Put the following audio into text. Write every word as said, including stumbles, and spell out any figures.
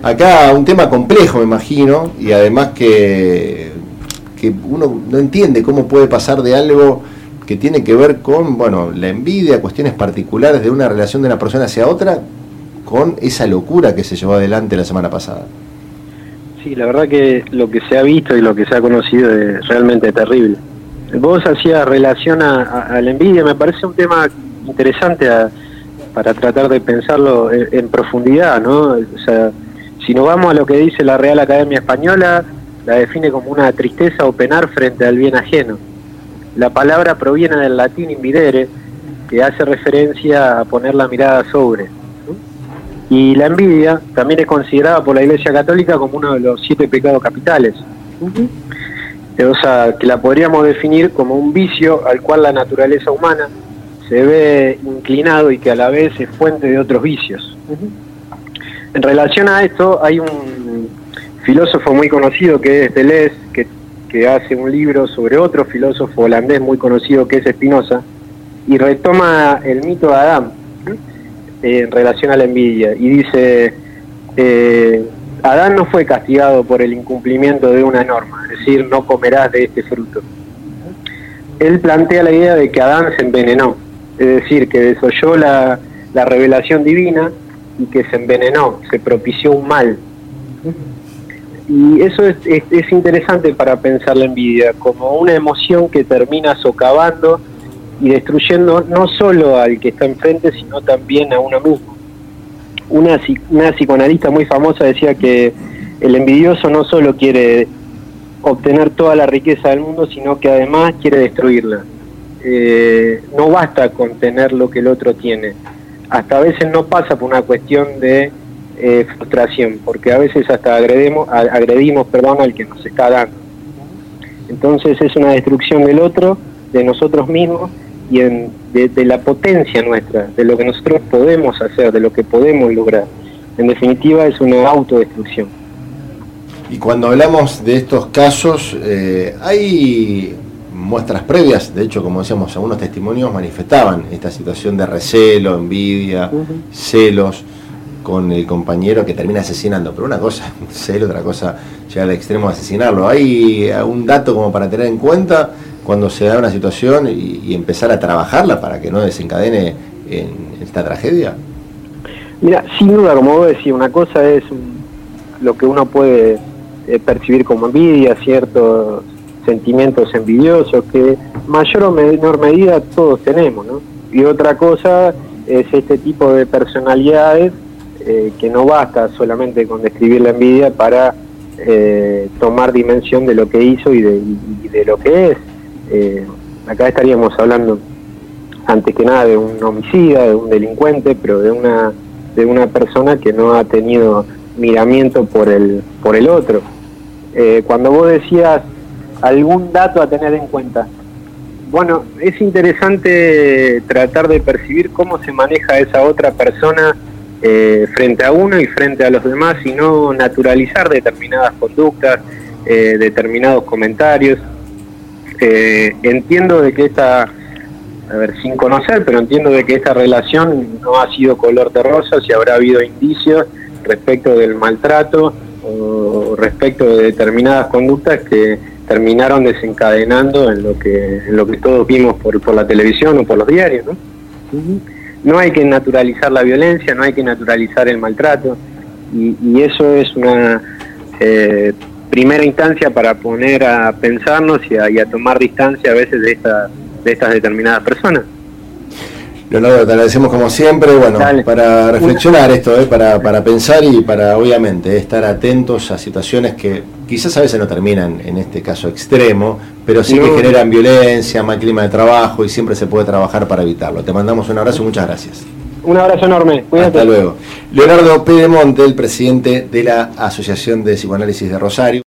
acá un tema complejo, me imagino, y además que, que uno no entiende cómo puede pasar de algo que tiene que ver con, bueno, la envidia, cuestiones particulares de una relación de una persona hacia otra, con esa locura que se llevó adelante la semana pasada. Sí, la verdad que lo que se ha visto y lo que se ha conocido es realmente terrible. Vos hacías relación a, a, a la envidia, me parece un tema interesante a, para tratar de pensarlo en, en profundidad, ¿no? O sea, si nos vamos a lo que dice la Real Academia Española, la define como una tristeza o penar frente al bien ajeno. La palabra proviene del latín invidere, que hace referencia a poner la mirada sobre, ¿no? Y la envidia también es considerada por la Iglesia Católica como uno de los siete pecados capitales. Uh-huh. O sea, que la podríamos definir como un vicio al cual la naturaleza humana se ve inclinado y que a la vez es fuente de otros vicios. Uh-huh. En relación a esto, hay un filósofo muy conocido que es Deleuze, que, que hace un libro sobre otro filósofo holandés muy conocido que es Spinoza, y retoma el mito de Adán eh, en relación a la envidia, y dice, eh, Adán no fue castigado por el incumplimiento de una norma, es decir, no comerás de este fruto. Él plantea la idea de que Adán se envenenó, es decir, que desoyó la, la revelación divina y que se envenenó, se propició un mal. Y eso es, es, es interesante para pensar la envidia, como una emoción que termina socavando y destruyendo no solo al que está enfrente, sino también a uno mismo. Una, una psicoanalista muy famosa decía que el envidioso no solo quiere obtener toda la riqueza del mundo, sino que además quiere destruirla. Eh, no basta con tener lo que el otro tiene. Hasta a veces no pasa por una cuestión de eh, frustración, porque a veces hasta agredimos, agredimos perdón, al que nos está dando. Entonces es una destrucción del otro, de nosotros mismos, y en, de, de la potencia nuestra, de lo que nosotros podemos hacer, de lo que podemos lograr. En definitiva es una autodestrucción. Y cuando hablamos de estos casos, eh, hay muestras previas, de hecho, como decíamos, algunos testimonios manifestaban esta situación de recelo, envidia, uh-huh. celos con el compañero que termina asesinando, pero una cosa es celo, otra cosa llegar al extremo de asesinarlo. ¿Hay algún dato como para tener en cuenta cuando se da una situación y, y empezar a trabajarla para que no desencadene en esta tragedia? Mira, sin duda, como vos decís, una cosa es lo que uno puede eh, percibir como envidia, ciertos sentimientos envidiosos que mayor o menor medida todos tenemos, ¿no? Y otra cosa es este tipo de personalidades eh, que no basta solamente con describir la envidia para eh, tomar dimensión de lo que hizo y de, y de lo que es. Eh, acá estaríamos hablando antes que nada de un homicida, de un delincuente, pero de una de una persona que no ha tenido miramiento por el por el otro. Eh, cuando vos decías algún dato a tener en cuenta, bueno, es interesante tratar de percibir cómo se maneja esa otra persona eh, frente a uno y frente a los demás, y no naturalizar determinadas conductas, eh, determinados comentarios. Eh, entiendo de que esta, a ver, sin conocer, pero entiendo de que esta relación no ha sido color de rosas y habrá habido indicios respecto del maltrato o respecto de determinadas conductas que terminaron desencadenando en lo que en lo que todos vimos por, por la televisión o por los diarios, ¿no? Uh-huh. No hay que naturalizar la violencia, no hay que naturalizar el maltrato, y, y eso es una eh, primera instancia para poner a pensarnos y a, y a tomar distancia a veces de, esta, de estas determinadas personas. Leonardo, te agradecemos como siempre, bueno, Dale. para reflexionar esto, eh, para, para pensar y para obviamente eh, estar atentos a situaciones que quizás a veces no terminan en este caso extremo, pero sí no. que generan violencia, mal clima de trabajo, y siempre se puede trabajar para evitarlo. Te mandamos un abrazo y muchas gracias. Un abrazo enorme, cuídate. Hasta luego. Leonardo Pedemonte, el presidente de la Asociación de Psicoanálisis de Rosario.